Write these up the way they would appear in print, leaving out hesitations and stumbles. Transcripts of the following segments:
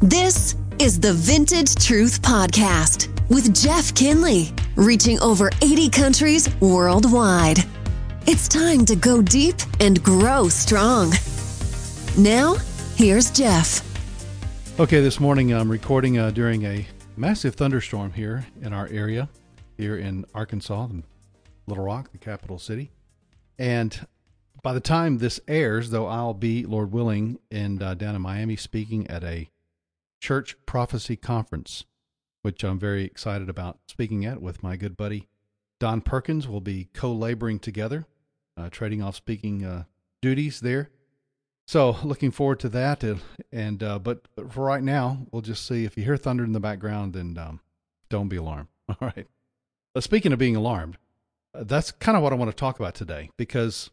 This is the Vintage Truth Podcast with Jeff Kinley, reaching over 80 countries worldwide. It's time to go deep and grow strong. Now, here's Jeff. Okay, this morning I'm recording during a massive thunderstorm here in our area, here in Arkansas, Little Rock, the capital city. And by the time this airs, though, I'll be, Lord willing, down in Miami speaking at a church prophecy conference, which I'm very excited about speaking at with my good buddy Don Perkins. We'll be co-laboring together, trading off speaking duties there. So looking forward to that. But for right now, we'll just see. If you hear thunder in the background, then don't be alarmed. All right. Speaking of being alarmed, that's kind of what I want to talk about today, because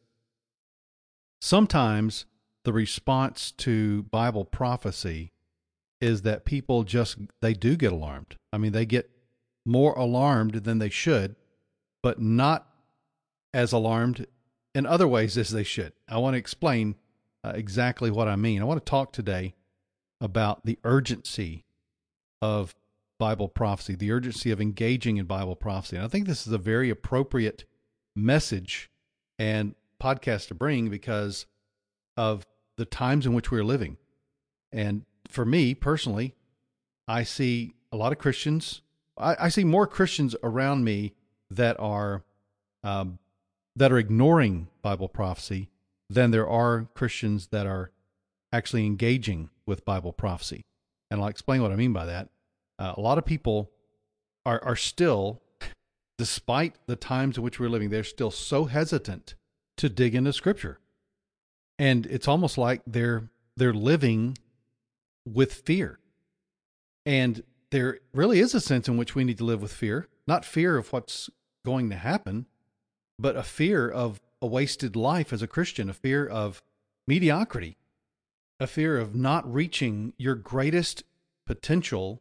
sometimes the response to Bible prophecy is that people they do get alarmed. I mean, they get more alarmed than they should, but not as alarmed in other ways as they should. I want to explain exactly what I mean. I want to talk today about the urgency of Bible prophecy, the urgency of engaging in Bible prophecy. And I think this is a very appropriate message and podcast to bring because of the times in which we're living. And for me personally, I see a lot of Christians. I see more Christians around me that are ignoring Bible prophecy than there are Christians that are actually engaging with Bible prophecy. And I'll explain what I mean by that. A lot of people are still, despite the times in which we're living, they're still so hesitant to dig into Scripture. And it's almost like they're living with fear. And there really is a sense in which we need to live with fear, not fear of what's going to happen, but a fear of a wasted life as a Christian, a fear of mediocrity, a fear of not reaching your greatest potential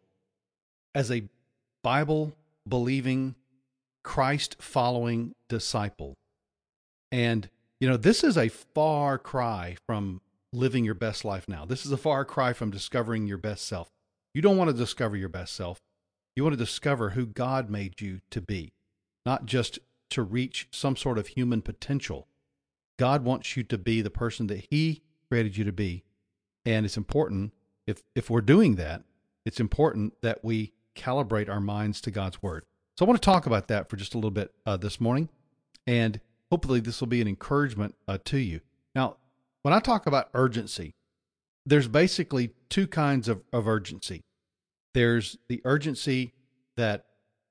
as a Bible-believing, Christ-following disciple. And, this is a far cry from living your best life now. This is a far cry from discovering your best self. You don't want to discover your best self. You want to discover who God made you to be, not just to reach some sort of human potential. God wants you to be the person that He created you to be. And it's important, if we're doing that, it's important that we calibrate our minds to God's Word. So I want to talk about that for just a little bit this morning, and hopefully this will be an encouragement to you. Now, when I talk about urgency, there's basically two kinds of urgency. There's the urgency that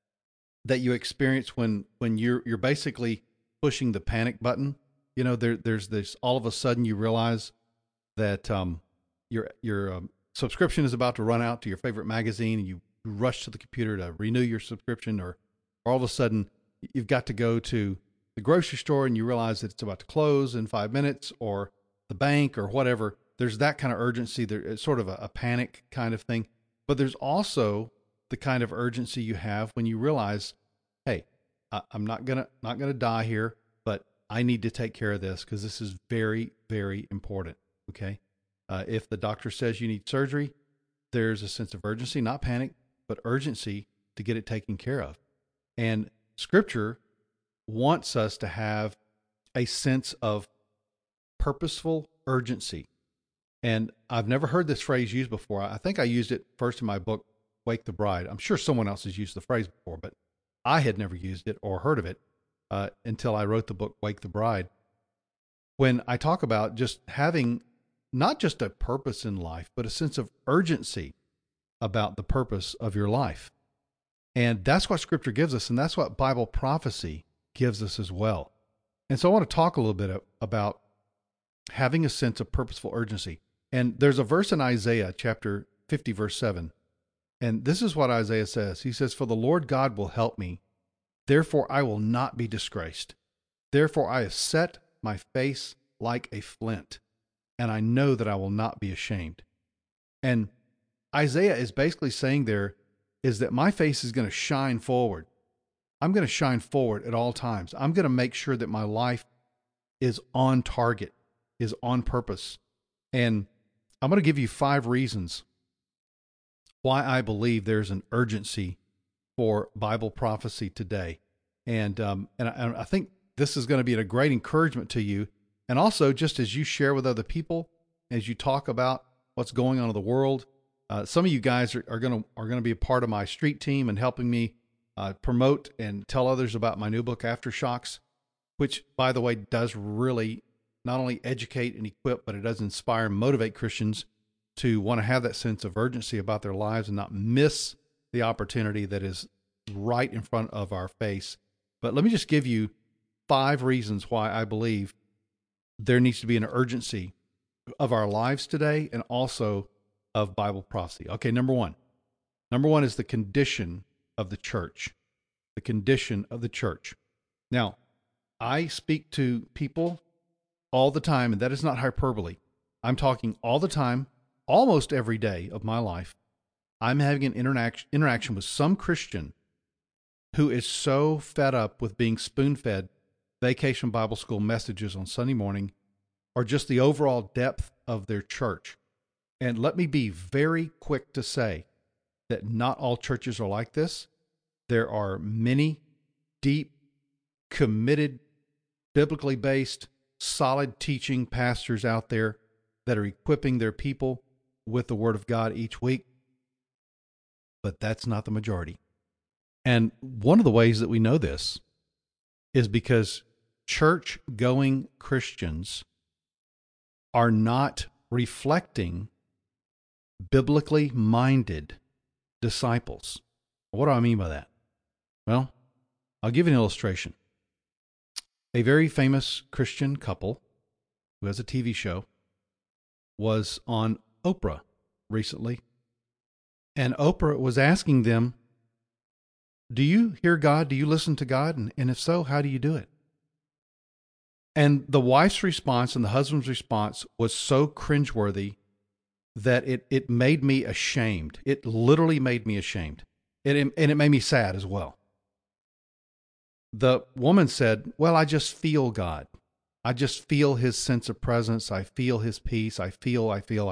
you experience when you're basically pushing the panic button. There's this, all of a sudden you realize that your subscription is about to run out to your favorite magazine, and you rush to the computer to renew your subscription, or all of a sudden you've got to go to the grocery store and you realize that it's about to close in 5 minutes, or the bank or whatever. There's that kind of urgency. It's sort of a panic kind of thing. But there's also the kind of urgency you have when you realize, hey, I'm not gonna die here, but I need to take care of this because this is very, very important. Okay, if the doctor says you need surgery, there's a sense of urgency, not panic, but urgency to get it taken care of. And Scripture wants us to have a sense of purposeful urgency. And I've never heard this phrase used before. I think I used it first in my book, Wake the Bride. I'm sure someone else has used the phrase before, but I had never used it or heard of it until I wrote the book, Wake the Bride. When I talk about just having not just a purpose in life, but a sense of urgency about the purpose of your life. And that's what Scripture gives us, and that's what Bible prophecy gives us as well. And so I want to talk a little bit about having a sense of purposeful urgency. And there's a verse in Isaiah chapter 50, verse 7. And this is what Isaiah says. He says, "For the Lord God will help me. Therefore I will not be disgraced. Therefore I have set my face like a flint, and I know that I will not be ashamed." And Isaiah is basically saying there is that my face is going to shine forward. I'm going to shine forward at all times. I'm going to make sure that my life is on target, is on purpose. And I'm going to give you 5 reasons why I believe there's an urgency for Bible prophecy today. And I think this is going to be a great encouragement to you. And also, just as you share with other people, as you talk about what's going on in the world, some of you guys are going to be a part of my street team and helping me promote and tell others about my new book, Aftershocks, which, by the way, does really not only educate and equip, but it does inspire and motivate Christians to want to have that sense of urgency about their lives and not miss the opportunity that is right in front of our face. But let me just give you 5 reasons why I believe there needs to be an urgency of our lives today and also of Bible prophecy. Okay, number one. Number one is the condition of the church. The condition of the church. Now, I speak to people all the time, and that is not hyperbole. I'm talking all the time, almost every day of my life. I'm having an interaction with some Christian who is so fed up with being spoon-fed Vacation Bible School messages on Sunday morning, or just the overall depth of their church. And let me be very quick to say that not all churches are like this. There are many deep, committed, biblically based, solid teaching pastors out there that are equipping their people with the Word of God each week. But that's not the majority. And one of the ways that we know this is because church-going Christians are not reflecting biblically minded disciples. What do I mean by that? Well, I'll give you an illustration. A very famous Christian couple who has a TV show was on Oprah recently. And Oprah was asking them, do you hear God? Do you listen to God? And if so, how do you do it? And the wife's response and the husband's response was so cringeworthy that it made me ashamed. It literally made me ashamed. And it made me sad as well. The woman said, well, I just feel God. I just feel his sense of presence. I feel his peace. I feel.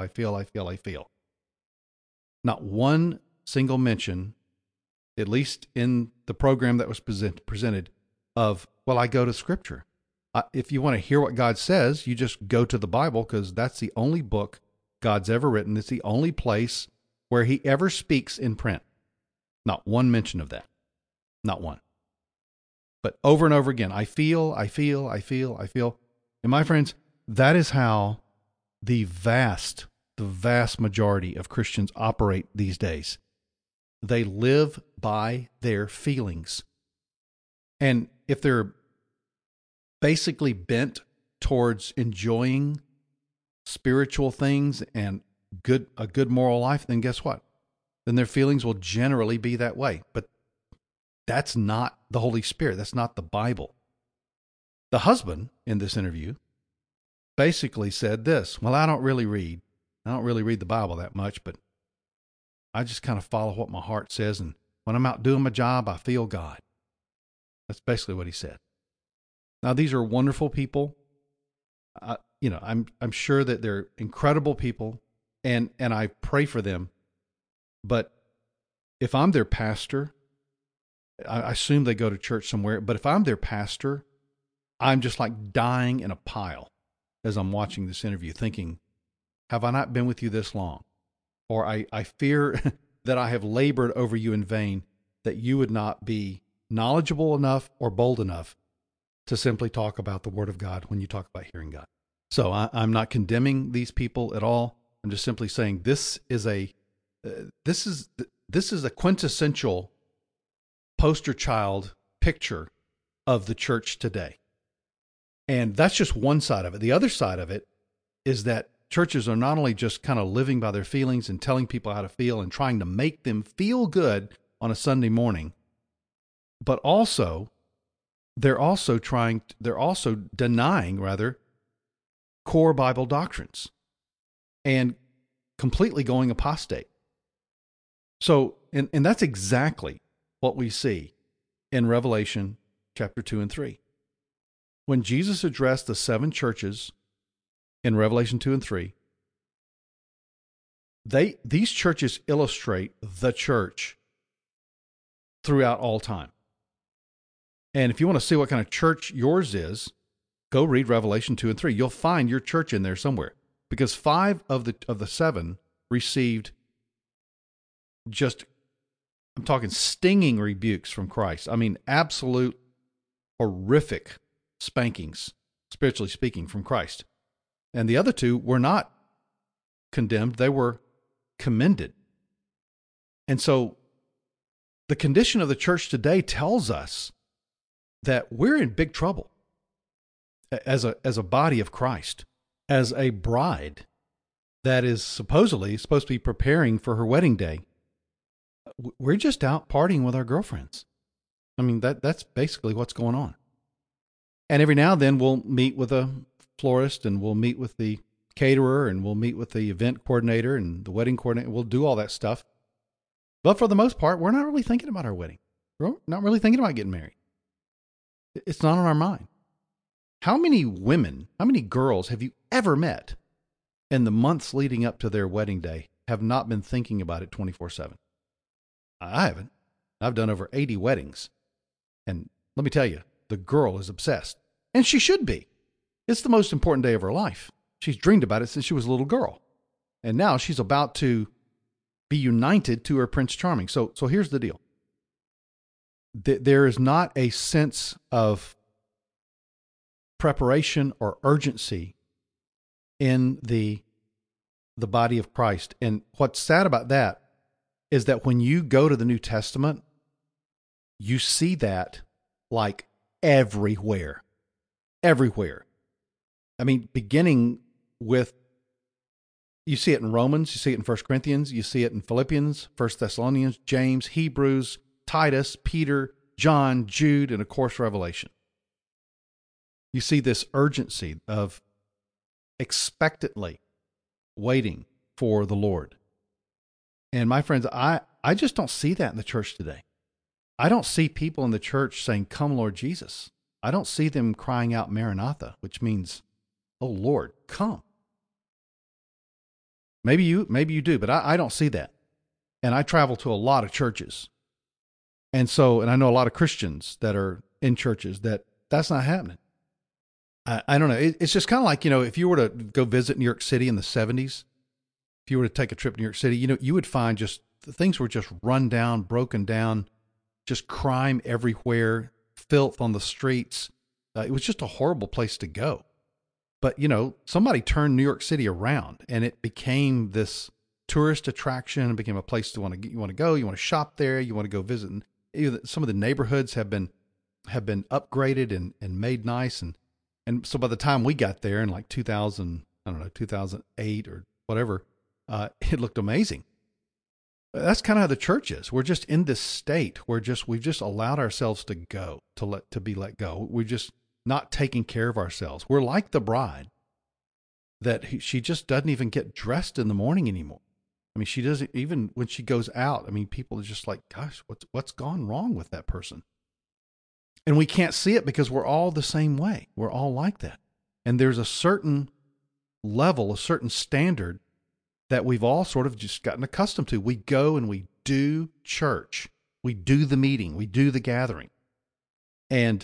Not one single mention, at least in the program that was presented, of, well, I go to Scripture. If you want to hear what God says, you just go to the Bible, because that's the only book God's ever written. It's the only place where he ever speaks in print. Not one mention of that. Not one. But over and over again, I feel. And my friends, that is how the vast majority of Christians operate these days. They live by their feelings. And if they're basically bent towards enjoying spiritual things and a good moral life, then guess what? Then their feelings will generally be that way. But that's not the Holy Spirit. That's not the Bible. The husband in this interview basically said this, well, I don't really read the Bible that much, but I just kind of follow what my heart says. And when I'm out doing my job, I feel God. That's basically what he said. Now, these are wonderful people. I'm sure that they're incredible people, and I pray for them. But if I'm their pastor, I assume they go to church somewhere, but if I'm their pastor, I'm just like dying in a pile as I'm watching this interview, thinking, have I not been with you this long? Or I fear that I have labored over you in vain, that you would not be knowledgeable enough or bold enough to simply talk about the Word of God when you talk about hearing God. So I'm not condemning these people at all. I'm just simply saying this is a quintessential poster child picture of the church today. And that's just one side of it. The other side of it is that churches are not only just kind of living by their feelings and telling people how to feel and trying to make them feel good on a Sunday morning, but also they're also denying core Bible doctrines and completely going apostate. So, and that's exactly what we see in Revelation chapter 2 and 3. When Jesus addressed the 7 churches in Revelation 2 and 3, these churches illustrate the church throughout all time. And if you want to see what kind of church yours is, go read Revelation 2 and 3. You'll find your church in there somewhere, because 5 of the 7 received just, I'm talking stinging rebukes from Christ. I mean, absolute horrific spankings, spiritually speaking, from Christ. And the other 2 were not condemned. They were commended. And so the condition of the church today tells us that we're in big trouble as a body of Christ, as a bride that is supposed to be preparing for her wedding day. We're just out partying with our girlfriends. I mean, that's basically what's going on. And every now and then we'll meet with a florist, and we'll meet with the caterer, and we'll meet with the event coordinator and the wedding coordinator. We'll do all that stuff. But for the most part, we're not really thinking about our wedding. We're not really thinking about getting married. It's not on our mind. How many women, how many girls have you ever met in the months leading up to their wedding day have not been thinking about it 24/7? I haven't. I've done over 80 weddings. And let me tell you, the girl is obsessed. And she should be. It's the most important day of her life. She's dreamed about it since she was a little girl. And now she's about to be united to her Prince Charming. So here's the deal. There is not a sense of preparation or urgency in the body of Christ. And what's sad about that is that when you go to the New Testament, you see that like everywhere. Everywhere. I mean, beginning with, you see it in Romans, you see it in 1 Corinthians, you see it in Philippians, 1 Thessalonians, James, Hebrews, Titus, Peter, John, Jude, and of course, Revelation. You see this urgency of expectantly waiting for the Lord. And my friends, I just don't see that in the church today. I don't see people in the church saying, "Come, Lord Jesus." I don't see them crying out Maranatha, which means, "Oh Lord, come." Maybe you do, but I don't see that. And I travel to a lot of churches. And I know a lot of Christians that are in churches that's not happening. I don't know. It's just kind of like, if you were to go visit New York City in the 70s, if you were to take a trip to New York City, you would find just things were just run down, broken down, just crime everywhere, filth on the streets. It was just a horrible place to go. But, somebody turned New York City around, and it became this tourist attraction. It became a place you want to go. You want to shop there. You want to go visit. And some of the neighborhoods have been upgraded and made nice. And so by the time we got there in like 2008 or whatever, it looked amazing. That's kind of how the church is. We're just in this state where we've just allowed ourselves to go, to be let go. We're just not taking care of ourselves. We're like the bride that she just doesn't even get dressed in the morning anymore. I mean, she doesn't, even when she goes out. I mean, people are just like, gosh, what's gone wrong with that person? And we can't see it because we're all the same way. We're all like that. And there's a certain level, a certain standard that we've all sort of just gotten accustomed to. We go and we do church. We do the meeting. We do the gathering. And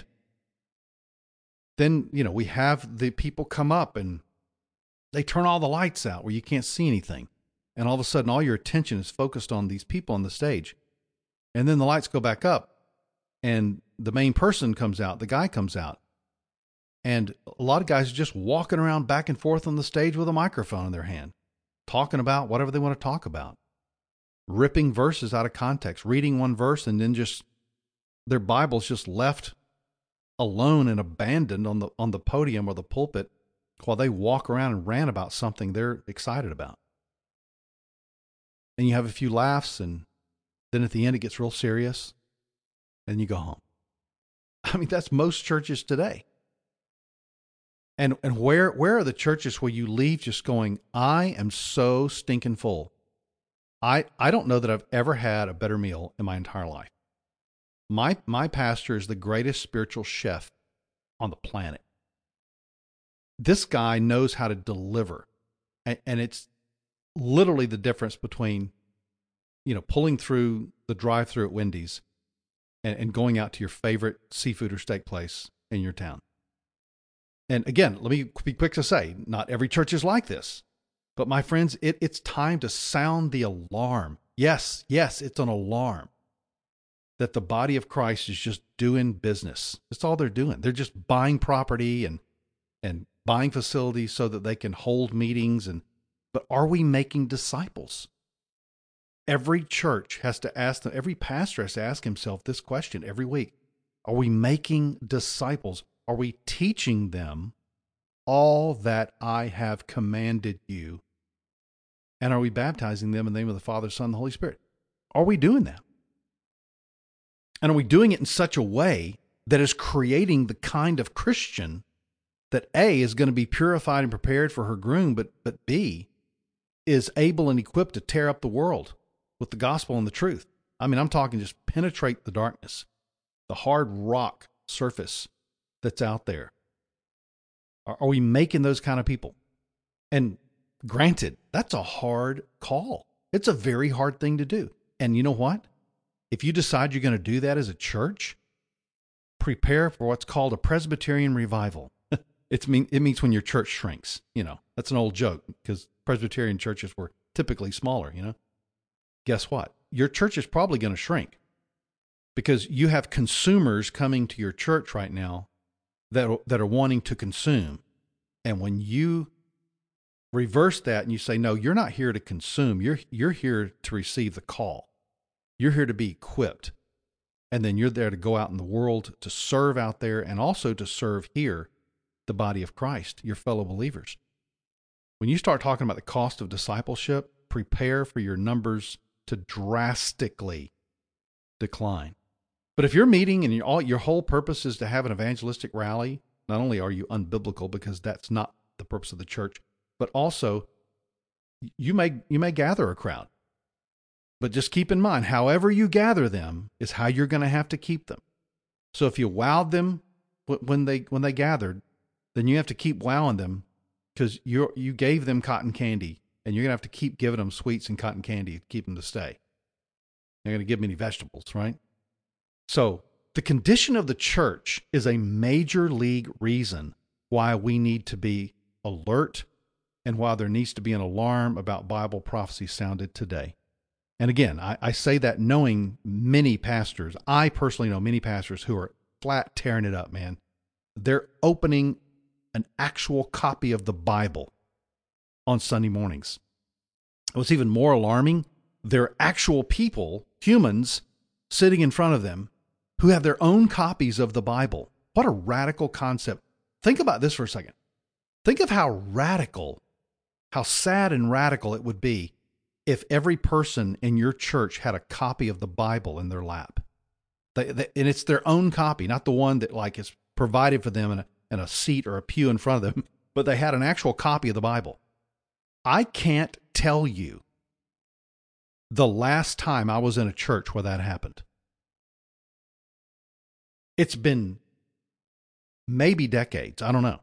then, we have the people come up and they turn all the lights out where you can't see anything. And all of a sudden, all your attention is focused on these people on the stage. And then the lights go back up and the main person comes out, the guy comes out. And a lot of guys are just walking around back and forth on the stage with a microphone in their hand, talking about whatever they want to talk about, ripping verses out of context, reading one verse, and then just their Bible's just left alone and abandoned on the podium or the pulpit while they walk around and rant about something they're excited about. And you have a few laughs, and then at the end it gets real serious, and you go home. I mean, that's most churches today. And where are the churches where you leave just going, I am so stinking full. I don't know that I've ever had a better meal in my entire life. My pastor is the greatest spiritual chef on the planet. This guy knows how to deliver. And literally the difference between, pulling through the drive-thru at Wendy's and going out to your favorite seafood or steak place in your town. And again, let me be quick to say, not every church is like this. But my friends, it's time to sound the alarm. Yes, it's an alarm that the body of Christ is just doing business. That's all they're doing. They're just buying property and buying facilities so that they can hold meetings. But are we making disciples? Every church has to ask them, every pastor has to ask himself this question every week. Are we making disciples? Are we teaching them all that I have commanded you? And are we baptizing them in the name of the Father, Son, and the Holy Spirit? Are we doing that? And are we doing it in such a way that is creating the kind of Christian that A, is going to be purified and prepared for her groom, but B, is able and equipped to tear up the world with the gospel and the truth? I mean, I'm talking just penetrate the darkness, the hard rock surface that's out there. Are we making those kind of people? And granted, that's a hard call. It's a very hard thing to do. And you know what? If you decide you're going to do that as a church, prepare for what's called a Presbyterian revival. It means when your church shrinks. That's an old joke because Presbyterian churches were typically smaller. Guess what? Your church is probably going to shrink because you have consumers coming to your church right now that are wanting to consume. And when you reverse that and you say, no, you're not here to consume. You're here to receive the call. You're here to be equipped. And then you're there to go out in the world to serve out there and also to serve here the body of Christ, your fellow believers. When you start talking about the cost of discipleship, prepare for your numbers to drastically decline. But if you're meeting and your whole purpose is to have an evangelistic rally, not only are you unbiblical because that's not the purpose of the church, but also you may gather a crowd. But just keep in mind, however you gather them is how you're going to have to keep them. So if you wowed them when they gathered, then you have to keep wowing them because you gave them cotton candy, and you're going to have to keep giving them sweets and cotton candy to keep them to stay. You're going to give them any vegetables, right? So the condition of the church is a major league reason why we need to be alert and why there needs to be an alarm about Bible prophecy sounded today. And again, I say that knowing many pastors. I personally know many pastors who are flat tearing it up, man. They're opening an actual copy of the Bible on Sunday mornings. What's even more alarming, there are actual people, humans, sitting in front of them who have their own copies of the Bible. What a radical concept. Think about this for a second. Think of how radical, how sad and radical it would be if every person in your church had a copy of the Bible in their lap. And it's their own copy, not the one that is provided for them in a seat or a pew in front of them, but they had an actual copy of the Bible. I can't tell you the last time I was in a church where that happened. It's been maybe decades, I don't know,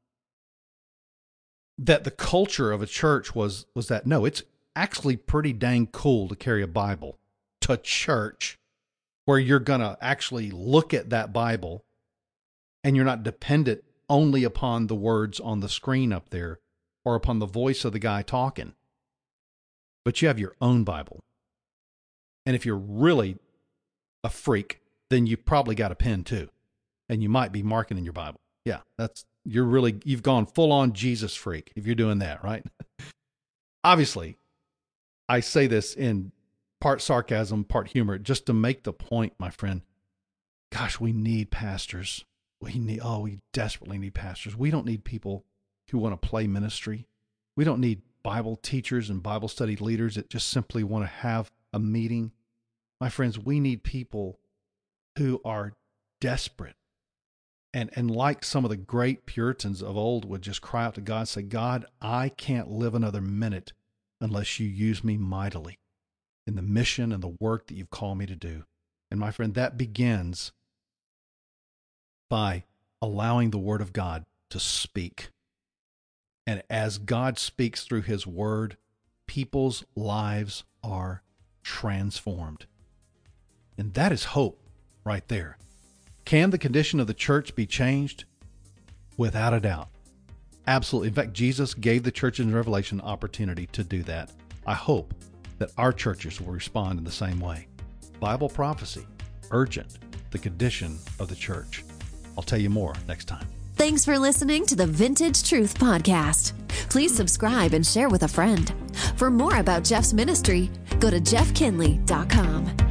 that the culture of a church was that, no, it's actually pretty dang cool to carry a Bible to church where you're going to actually look at that Bible and you're not dependent only upon the words on the screen up there or upon the voice of the guy talking, but you have your own Bible. And if you're really a freak, then you probably got a pen too. And you might be marking in your Bible. Yeah, you've gone full on Jesus freak if you're doing that, right? Obviously, I say this in part sarcasm, part humor, just to make the point, my friend. Gosh, we need pastors. We desperately need pastors. We don't need people who want to play ministry. We don't need Bible teachers and Bible study leaders that just simply want to have a meeting. My friends, we need people who are desperate and like some of the great Puritans of old would just cry out to God, say, God, I can't live another minute unless you use me mightily in the mission and the work that you've called me to do. And my friend, that begins by allowing the Word of God to speak. And as God speaks through His Word, people's lives are transformed. And that is hope right there. Can the condition of the church be changed? Without a doubt. Absolutely. In fact, Jesus gave the church in Revelation opportunity to do that. I hope that our churches will respond in the same way. Bible prophecy, urgent, the condition of the church. I'll tell you more next time. Thanks for listening to the Vintage Truth Podcast. Please subscribe and share with a friend. For more about Jeff's ministry, go to jeffkinley.com.